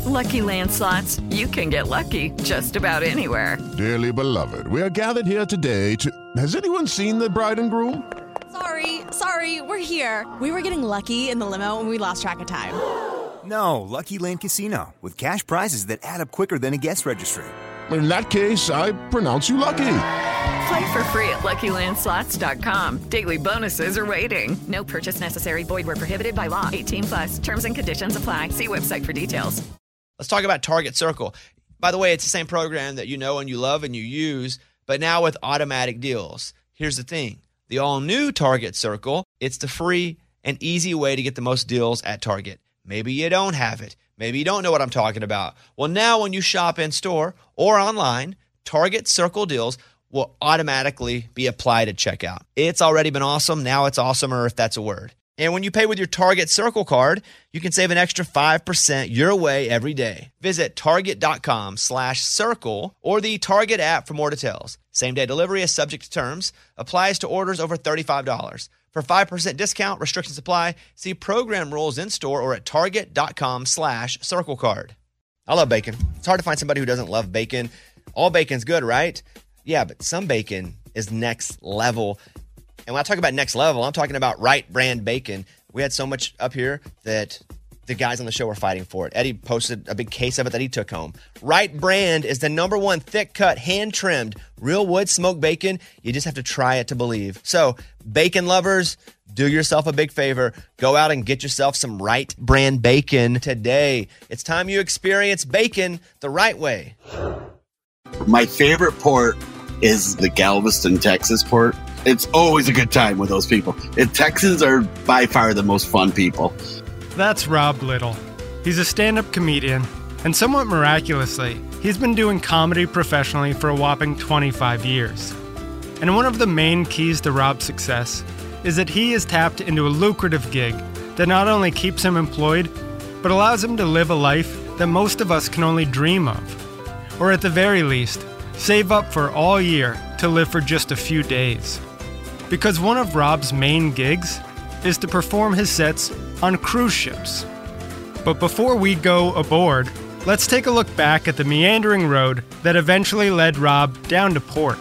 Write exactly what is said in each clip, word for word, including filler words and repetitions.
Lucky Land Slots, you can get lucky just about anywhere. Dearly beloved, we are gathered here today to... Has anyone seen the bride and groom? Sorry, sorry, we're here. We were getting lucky in the limo and we lost track of time. No, Lucky Land Casino, with cash prizes that add up quicker than a guest registry. In that case, I pronounce you lucky. Play for free at Lucky Land Slots dot com. Daily bonuses are waiting. No purchase necessary. Void where prohibited by law. eighteen plus. Terms and conditions apply. See website for details. Let's talk about Target Circle. By the way, it's the same program that you know and you love and you use, but now with automatic deals. Here's the thing. The all-new Target Circle, it's the free and easy way to get the most deals at Target. Maybe you don't have it. Maybe you don't know what I'm talking about. Well, now when you shop in-store or online, Target Circle deals will automatically be applied at checkout. It's already been awesome. Now it's awesomer, if that's a word. And when you pay with your Target Circle card, you can save an extra five percent your way every day. Visit target.com slash circle or the Target app for more details. Same-day delivery is subject to terms. Applies to orders over thirty-five dollars. For five percent discount, restrictions apply. See program rules in-store or at target.com slash circle card. I love bacon. It's hard to find somebody who doesn't love bacon. All bacon's good, right? Yeah, but some bacon is next level. And when I talk about next level, I'm talking about Wright Brand bacon. We had so much up here that the guys on the show were fighting for it. Eddie posted a big case of it that he took home. Wright Brand is the number one thick-cut, hand-trimmed, real wood smoked bacon. You just have to try it to believe. So, bacon lovers, do yourself a big favor. Go out and get yourself some Wright Brand bacon today. It's time you experience bacon the right way. My favorite port is the Galveston, Texas port. It's always a good time with those people. And Texans are by far the most fun people. That's Rob Little. He's a stand-up comedian, and somewhat miraculously, he's been doing comedy professionally for a whopping twenty-five years. And one of the main keys to Rob's success is that he has tapped into a lucrative gig that not only keeps him employed, but allows him to live a life that most of us can only dream of. Or at the very least, save up for all year to live for just a few days. Because one of Rob's main gigs is to perform his sets on cruise ships. But before we go aboard, let's take a look back at the meandering road that eventually led Rob down to port.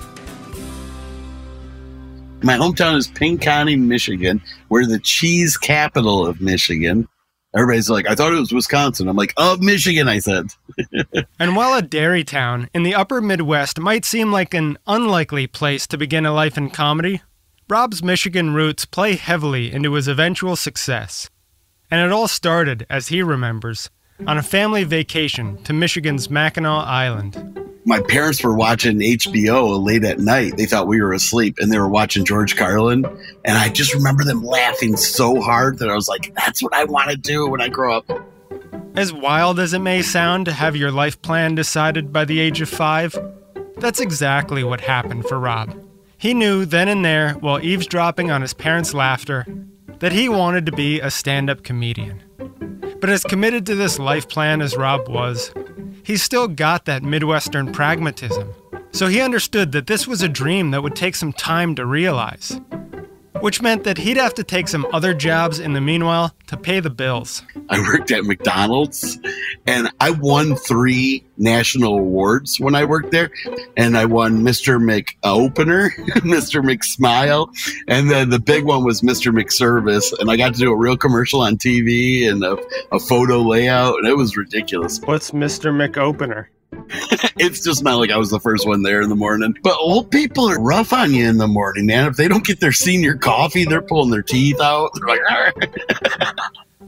My hometown is Pink County, Michigan. We're the cheese capital of Michigan. Everybody's like, I thought it was Wisconsin. I'm like, of Michigan, I said. And while a dairy town in the upper Midwest might seem like an unlikely place to begin a life in comedy, Rob's Michigan roots play heavily into his eventual success. And it all started, as he remembers, on a family vacation to Michigan's Mackinac Island. My parents were watching H B O late at night. They thought we were asleep, and they were watching George Carlin. And I just remember them laughing so hard that I was like, that's what I want to do when I grow up. As wild as it may sound to have your life plan decided by the age of five, that's exactly what happened for Rob. He knew then and there, while eavesdropping on his parents' laughter, that he wanted to be a stand-up comedian. But as committed to this life plan as Rob was, he still got that Midwestern pragmatism. So he understood that this was a dream that would take some time to realize, which meant that he'd have to take some other jobs in the meanwhile to pay the bills. I worked at McDonald's, and I won three national awards when I worked there. And I won Mister McOpener, Mister McSmile, and then the big one was Mister McService. And I got to do a real commercial on T V and a, a photo layout, and it was ridiculous. What's Mister McOpener? It's just not like I was the first one there in the morning. But old people are rough on you in the morning, man. If they don't get their senior coffee, they're pulling their teeth out. They're like, argh.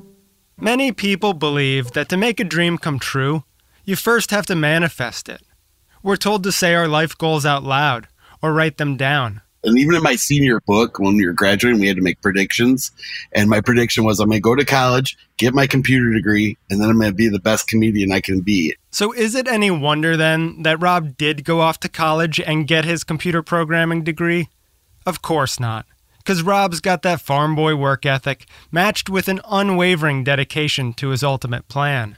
Many people believe that to make a dream come true, you first have to manifest it. We're told to say our life goals out loud or write them down. And even in my senior book, when we were graduating, we had to make predictions. And my prediction was I'm going to go to college, get my computer degree, and then I'm going to be the best comedian I can be. So is it any wonder then that Rob did go off to college and get his computer programming degree? Of course not. Because Rob's got that farm boy work ethic matched with an unwavering dedication to his ultimate plan.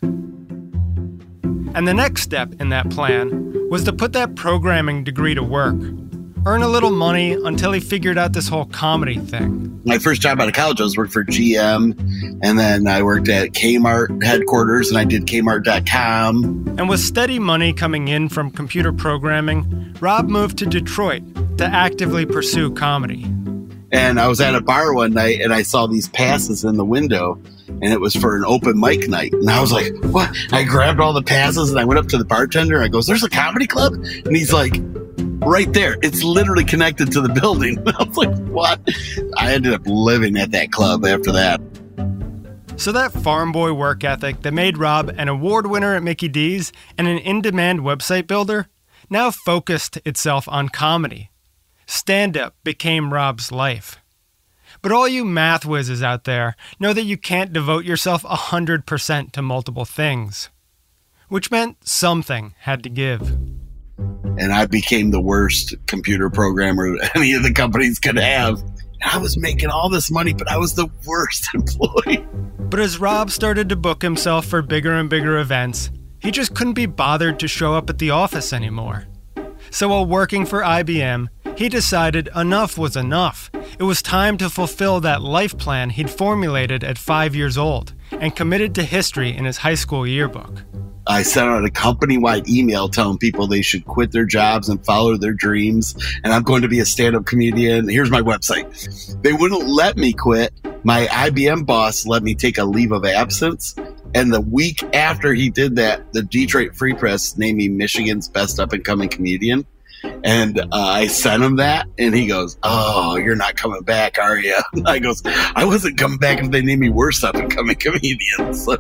And the next step in that plan was to put that programming degree to work. Earn a little money until he figured out this whole comedy thing. my first job out of college, I was working for G M, and then I worked at Kmart headquarters, and I did Kmart dot com. And with steady money coming in from computer programming, Rob moved to Detroit to actively pursue comedy. And I was at a bar one night, and I saw these passes in the window, and it was for an open mic night. And I was like, what? I grabbed all the passes, and I went up to the bartender, and I goes, there's a comedy club? And he's like, right there. It's literally connected to the building. I was like, what? I ended up living at that club after that. So that farm boy work ethic that made Rob an award winner at Mickey D's and an in-demand website builder now focused itself on comedy. Stand-up became Rob's life. But all you math whizzes out there know that you can't devote yourself one hundred percent to multiple things, which meant something had to give. And I became the worst computer programmer any of the companies could have. I was making all this money, but I was the worst employee. But as Rob started to book himself for bigger and bigger events, he just couldn't be bothered to show up at the office anymore. So while working for I B M, he decided enough was enough. It was time to fulfill that life plan he'd formulated at five years old and committed to history in his high school yearbook. I sent out a company-wide email telling people they should quit their jobs and follow their dreams. And I'm going to be a stand-up comedian. Here's my website. They wouldn't let me quit. My I B M boss let me take a leave of absence. And the week after he did that, the Detroit Free Press named me Michigan's best up-and-coming comedian. And uh, I sent him that, and he goes, oh, you're not coming back, are you? I goes, I wasn't coming back if they named me worst up-and-coming comedian. So...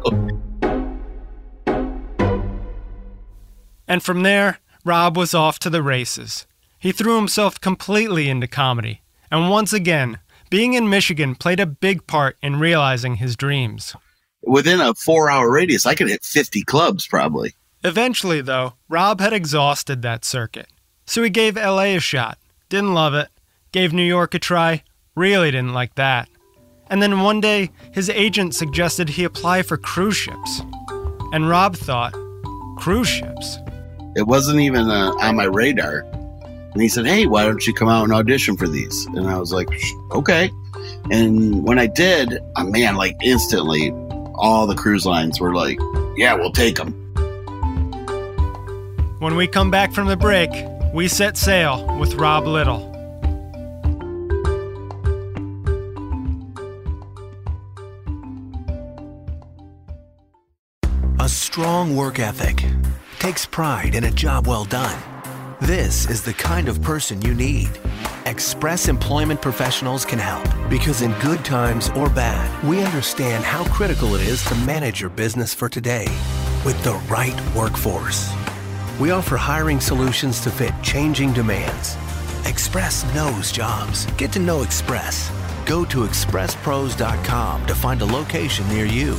And from there, Rob was off to the races. He threw himself completely into comedy. And once again, being in Michigan played a big part in realizing his dreams. Within a four-hour radius, I could hit fifty clubs, probably. Eventually, though, Rob had exhausted that circuit. So he gave L A a shot. Didn't love it. Gave New York a try. Really didn't like that. And then one day, his agent suggested he apply for cruise ships. And Rob thought, cruise ships? It wasn't even uh, on my radar. And he said, hey, why don't you come out and audition for these? And I was like, okay. And when I did, uh, man, like instantly, all the cruise lines were like, yeah, we'll take them. When we come back from the break, we set sail with Rob Little. A strong work ethic takes pride in a job well done. This is the kind of person you need. Express Employment Professionals can help because in good times or bad, we understand how critical it is to manage your business for today with the right workforce. We offer hiring solutions to fit changing demands. Express knows jobs. Get to know Express. Go to express pros dot com to find a location near you.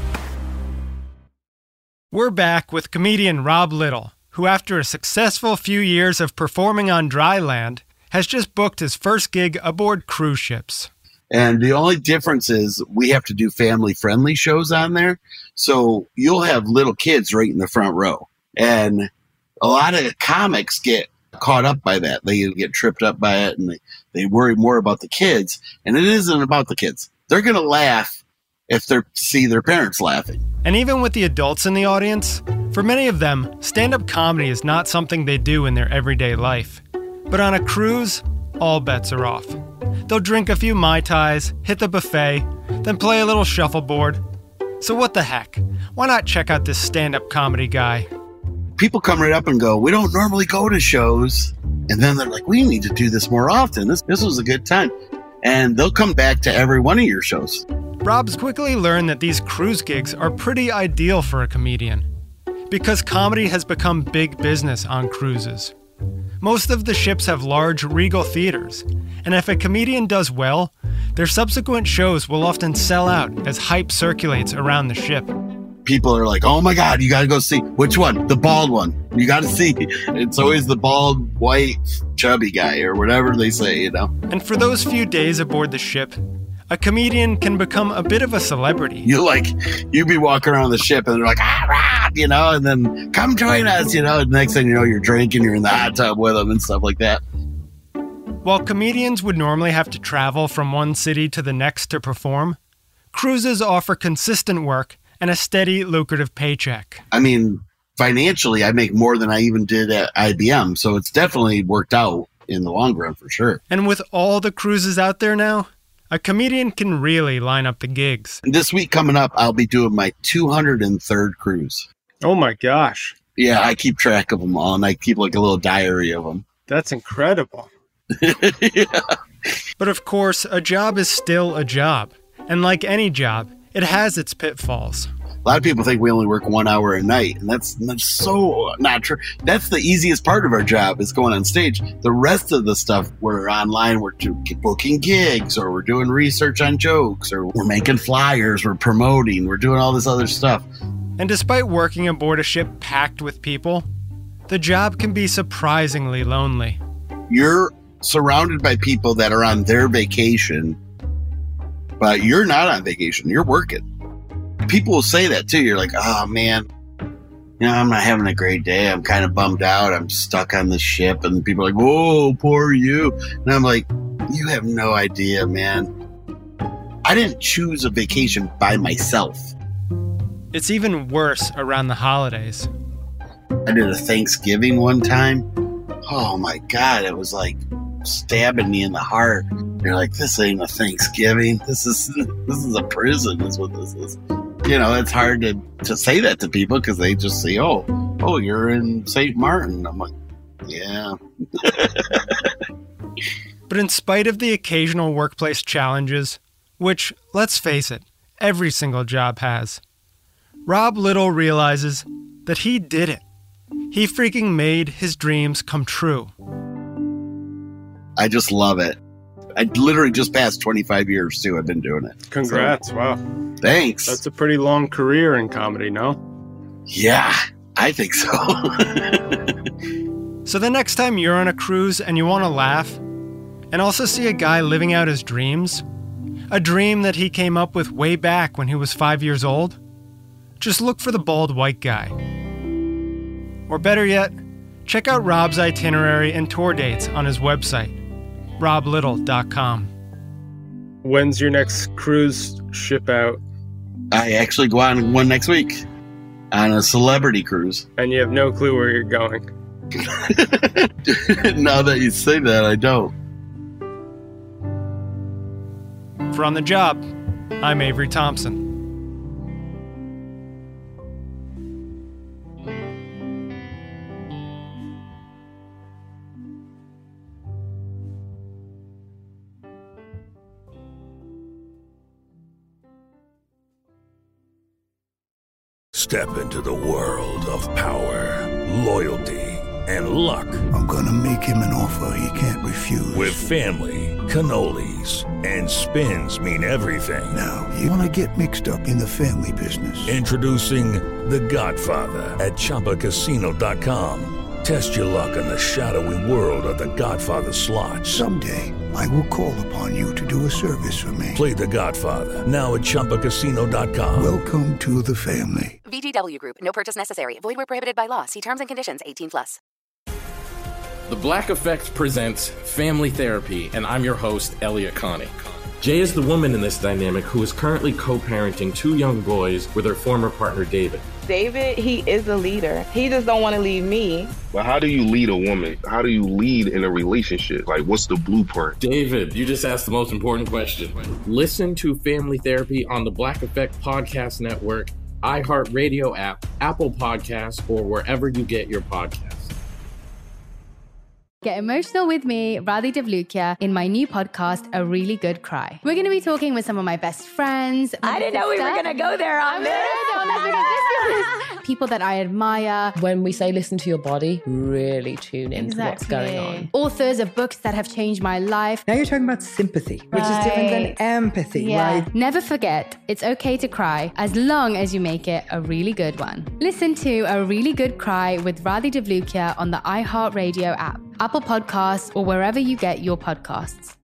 We're back with comedian Rob Little, who after a successful few years of performing on dry land, has just booked his first gig aboard cruise ships. And the only difference is we have to do family-friendly shows on there. So you'll have little kids right in the front row. And a lot of comics get caught up by that. They get tripped up by it, and they, they worry more about the kids. And it isn't about the kids. They're going to laugh if they see their parents laughing. And even with the adults in the audience, for many of them, stand-up comedy is not something they do in their everyday life. But on a cruise, all bets are off. They'll drink a few Mai Tais, hit the buffet, then play a little shuffleboard. So what the heck? Why not check out this stand-up comedy guy? People come right up and go, we don't normally go to shows. And then they're like, we need to do this more often. This, this was a good time. And they'll come back to every one of your shows. Rob's quickly learned that these cruise gigs are pretty ideal for a comedian because comedy has become big business on cruises. Most of the ships have large, regal theaters, and if a comedian does well, their subsequent shows will often sell out as hype circulates around the ship. People are like, oh my God, you got to go see. Which one? The bald one. You got to see. It's always the bald, white, chubby guy or whatever they say, you know. And for those few days aboard the ship, a comedian can become a bit of a celebrity. You like, you be walking around the ship and they're like, ah, rah, you know, and then come join us, you know. And next thing you know, you're drinking, you're in the hot tub with them and stuff like that. While comedians would normally have to travel from one city to the next to perform, cruises offer consistent work and a steady, lucrative paycheck. I mean, financially, I make more than I even did at I B M, so it's definitely worked out in the long run for sure. And with all the cruises out there now, a comedian can really line up the gigs. This week coming up, I'll be doing my two hundred third cruise. Oh my gosh. Yeah, I keep track of them all, and I keep like a little diary of them. That's incredible. Yeah. But of course, a job is still a job. And like any job, it has its pitfalls. A lot of people think we only work one hour a night, and that's, that's so not true. That's the easiest part of our job is going on stage. The rest of the stuff, we're online, we're do, booking gigs, or we're doing research on jokes, or we're making flyers, we're promoting, we're doing all this other stuff. And despite working aboard a ship packed with people, the job can be surprisingly lonely. You're surrounded by people that are on their vacation, but you're not on vacation, you're working. People will say that too. You're like, oh man, you know, I'm not having a great day. I'm kind of bummed out. I'm stuck on the ship. And people are like, whoa, poor you. And I'm like, you have no idea, man. I didn't choose a vacation by myself. It's even worse around the holidays. I did a Thanksgiving one time. Oh my God, it was like stabbing me in the heart. You're like, this ain't a Thanksgiving. This is this is a prison is what this is. You know, it's hard to, to say that to people because they just say, oh, oh, you're in Saint Martin. I'm like, yeah. But in spite of the occasional workplace challenges, which, let's face it, every single job has, Rob Little realizes that he did it. He freaking made his dreams come true. I just love it. I literally just passed twenty-five years, too. I've been doing it. Congrats. So, wow. Thanks. That's a pretty long career in comedy, no? Yeah, I think so. So the next time you're on a cruise and you want to laugh, and also see a guy living out his dreams, a dream that he came up with way back when he was five years old, just look for the bald white guy. Or better yet, check out Rob's itinerary and tour dates on his website, rob little dot com. When's your next cruise ship out? I actually go on one next week on a celebrity cruise. And you have no clue where you're going. Now that you say that, I don't. For On the Job, I'm Avery Thompson. Step into the world of power, loyalty, and luck. I'm gonna make him an offer he can't refuse. With family, cannolis, and spins mean everything. Now, you wanna get mixed up in the family business. Introducing The Godfather at Chumba Casino dot com. Test your luck in the shadowy world of The Godfather slot. Someday, I will call upon you to do a service for me. Play The Godfather, now at Chumba Casino dot com. Welcome to the family. V G W Group. No purchase necessary. Void where prohibited by law. See terms and conditions. eighteen plus. The Black Effect presents Family Therapy, and I'm your host, Elliot Connie. Jay is the woman in this dynamic who is currently co-parenting two young boys with her former partner, David. David, he is a leader. He just don't want to leave me. But how do you lead a woman? How do you lead in a relationship? Like, what's the blueprint? David, you just asked the most important question. Listen to Family Therapy on the Black Effect Podcast Network, iHeartRadio app, Apple Podcasts, or wherever you get your podcasts. Get emotional with me, Radhi Devlukia, in my new podcast, A Really Good Cry. We're going to be talking with some of my best friends. I didn't know we were going to go there on this. People that I admire. When we say listen to your body, really tune into exactly. what's going on. Authors of books that have changed my life. Now you're talking about sympathy, which right. is different than empathy, yeah. right? Never forget, it's okay to cry as long as you make it a really good one. Listen to A Really Good Cry with Radhi Devlukia on the iHeartRadio app, Apple Podcasts, or wherever you get your podcasts.